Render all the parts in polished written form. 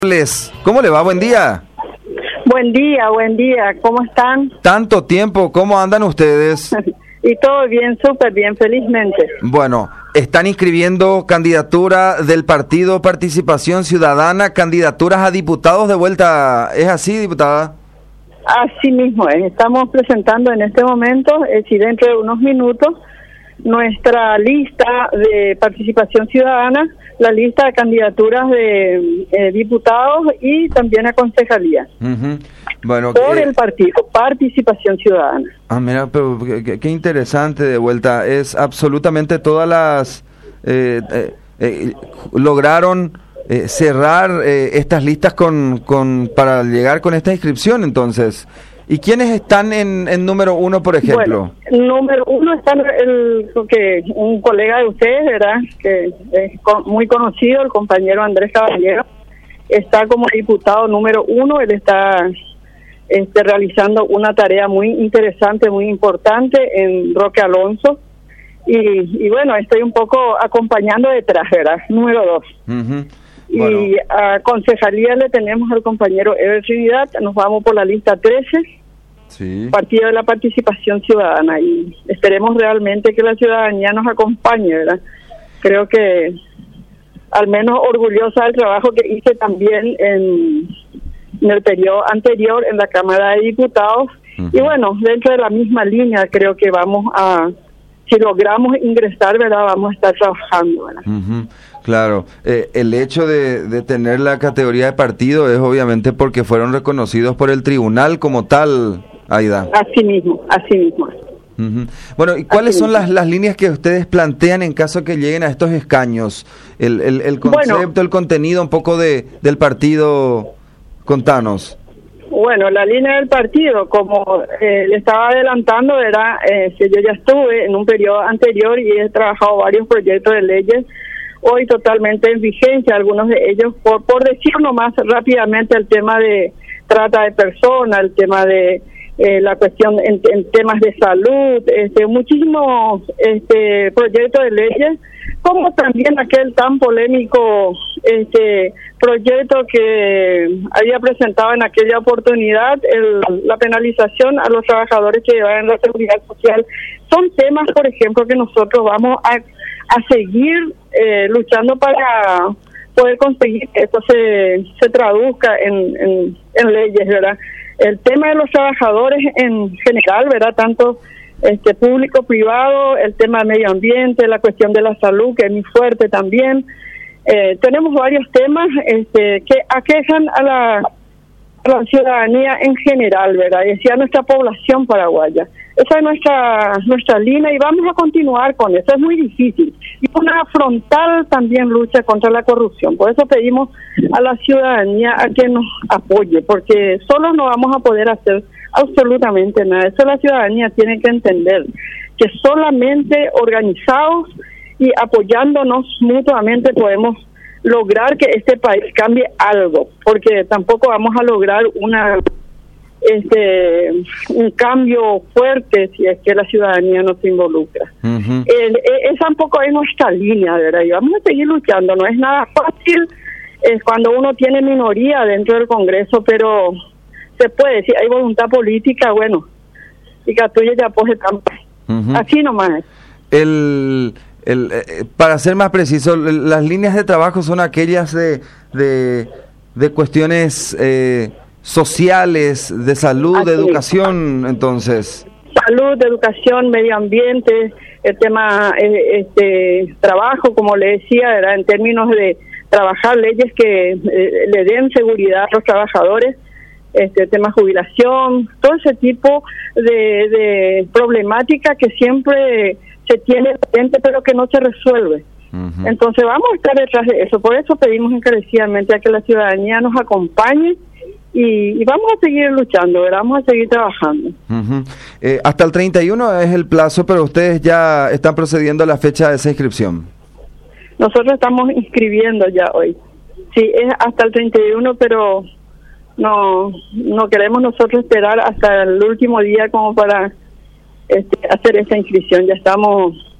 ¿Cómo le va? Buen día. Buen día, ¿cómo están? Tanto tiempo, ¿cómo andan ustedes? Y todo bien, súper bien, felizmente. Bueno, están inscribiendo candidatura del partido Participación Ciudadana, candidaturas a diputados de vuelta. ¿Es así, diputada? Así mismo es, estamos presentando en este momento, si dentro de unos minutos, nuestra lista de participación ciudadana, la lista de candidaturas de diputados y también a concejalía. Bueno, por el partido Participación Ciudadana. Mira, pero qué interesante de vuelta. Es absolutamente todas las lograron cerrar estas listas para llegar con esta inscripción, entonces. ¿Y quiénes están en número uno, por ejemplo? Bueno, número uno está un colega de ustedes, ¿verdad? Que es muy conocido, el compañero Andrés Caballero. Está como diputado número uno, él está realizando una tarea muy interesante, muy importante en Roque Alonso. Y bueno, estoy un poco acompañando detrás, ¿verdad? Número dos. Bueno. Y a concejalía le tenemos al compañero Ever Trinidad, nos vamos por la lista 13, sí. Partido de la Participación Ciudadana, y esperemos realmente que la ciudadanía nos acompañe, ¿verdad? Creo que al menos orgullosa del trabajo que hice también en el periodo anterior en la Cámara de Diputados, y bueno, dentro de la misma línea creo que si logramos ingresar, ¿verdad? Vamos a estar trabajando, ¿verdad? Claro, el hecho de tener la categoría de partido es obviamente porque fueron reconocidos por el tribunal como tal, Aida. Así mismo. Bueno, ¿y cuáles son las líneas que ustedes plantean en caso que lleguen a estos escaños? El concepto, el contenido un poco del partido, contanos. Bueno, la línea del partido, como le estaba adelantando, era que yo ya estuve en un periodo anterior y he trabajado varios proyectos de leyes, hoy totalmente en vigencia, algunos de ellos, por decir nomás rápidamente, el tema de trata de personas, el tema de la cuestión en temas de salud, muchísimos proyectos de leyes, como también aquel tan polémico proyecto que había presentado en aquella oportunidad, la penalización a los trabajadores que llevan la seguridad social. Son temas, por ejemplo, que nosotros vamos a seguir luchando para poder conseguir que esto se traduzca en leyes, ¿verdad? El tema de los trabajadores en general, ¿verdad? Tanto público, privado, el tema del medio ambiente, la cuestión de la salud, que es muy fuerte también. Tenemos varios temas que aquejan a la ciudadanía en general, ¿verdad? Y a nuestra población paraguaya. Esa es nuestra línea y vamos a continuar con eso. Es muy difícil. Y una frontal también lucha contra la corrupción. Por eso pedimos a la ciudadanía a que nos apoye, porque solo no vamos a poder hacer absolutamente nada. Eso la ciudadanía tiene que entender, que solamente organizados y apoyándonos mutuamente podemos lograr que este país cambie algo, porque tampoco vamos a lograr un cambio fuerte si es que la ciudadanía no se involucra. Esa un poco es nuestra línea, ¿verdad? Y vamos a seguir luchando. No es nada fácil, es cuando uno tiene minoría dentro del Congreso, pero se puede, si hay voluntad política, bueno, y Catuya ya pose trampa. Así nomás. Para ser más preciso, las líneas de trabajo son aquellas de cuestiones sociales, de salud, así, de educación, entonces. Salud, educación, medio ambiente, el tema trabajo, como le decía, era en términos de trabajar leyes que le den seguridad a los trabajadores, tema jubilación, todo ese tipo de problemática que siempre se tiene patente pero que no se resuelve. Entonces vamos a estar detrás de eso, por eso pedimos encarecidamente a que la ciudadanía nos acompañe y vamos a seguir luchando, ¿verdad? Vamos a seguir trabajando. Hasta el 31 es el plazo, pero ustedes ya están procediendo a la fecha de esa inscripción. Nosotros estamos inscribiendo ya hoy. Sí, es hasta el 31, pero no queremos nosotros esperar hasta el último día como para hacer esa inscripción. Ya estamos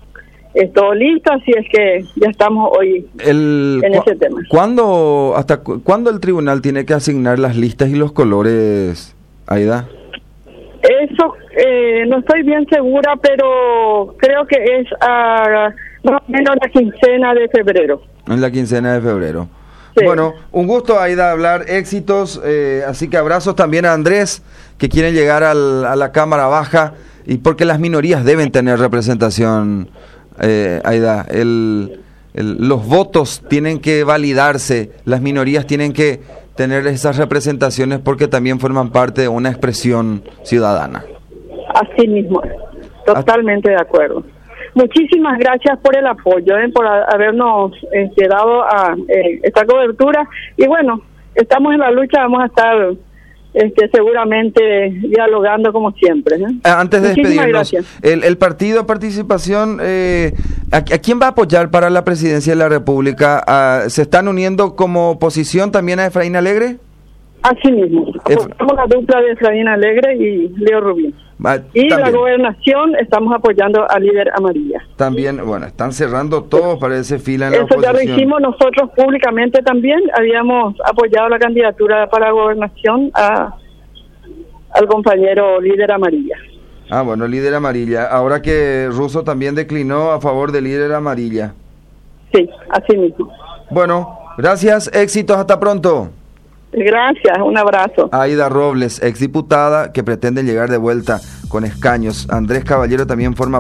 todo listo, así es que ya estamos hoy en ese tema. ¿Hasta cuándo el tribunal tiene que asignar las listas y los colores, Aida? Eso no estoy bien segura, pero creo que es más o menos la quincena de febrero. En la quincena de febrero. Sí. Bueno, un gusto, Aida, hablar, éxitos, así que abrazos también a Andrés, que quieren llegar a la Cámara Baja, y porque las minorías deben tener representación, Aida. Los votos tienen que validarse, las minorías tienen que tener esas representaciones porque también forman parte de una expresión ciudadana. Así mismo, totalmente de acuerdo. Muchísimas gracias por el apoyo, por habernos dado a esta cobertura, y bueno, estamos en la lucha, vamos a estar seguramente dialogando como siempre. Antes de despedirnos, el partido Participación, ¿a quién va a apoyar para la presidencia de la República? ¿Se están uniendo como oposición también a Efraín Alegre? Así mismo, somos la dupla de Efraín Alegre y Leo Rubín. Y también, la gobernación, estamos apoyando a Líder Amarilla. También, bueno, están cerrando todo, parece, fila en la oposición. Eso ya lo hicimos nosotros públicamente también. Habíamos apoyado la candidatura para la gobernación al compañero Líder Amarilla. Ah, bueno, Líder Amarilla. Ahora que Russo también declinó a favor de Líder Amarilla. Sí, así mismo. Bueno, gracias, éxitos, hasta pronto. Gracias, un abrazo. Aida Robles, exdiputada que pretende llegar de vuelta con escaños. Andrés Caballero también forma